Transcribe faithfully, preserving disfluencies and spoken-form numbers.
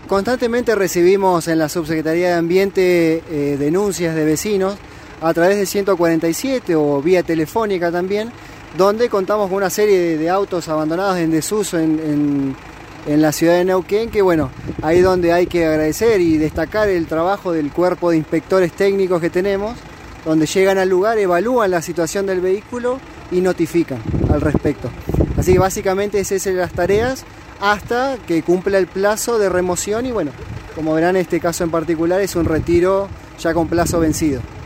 constantemente recibimos en la Subsecretaría de Ambiente eh, denuncias de vecinos a través de ciento cuarenta y siete o vía telefónica también, donde contamos con una serie de, de autos abandonados en desuso en, en, en la ciudad de Neuquén, que bueno, ahí donde hay que agradecer y destacar el trabajo del cuerpo de inspectores técnicos que tenemos, donde llegan al lugar, evalúan la situación del vehículo y notifican al respecto. Así que básicamente esas son las tareas hasta que cumpla el plazo de remoción y bueno, como verán, este caso en particular es un retiro ya con plazo vencido.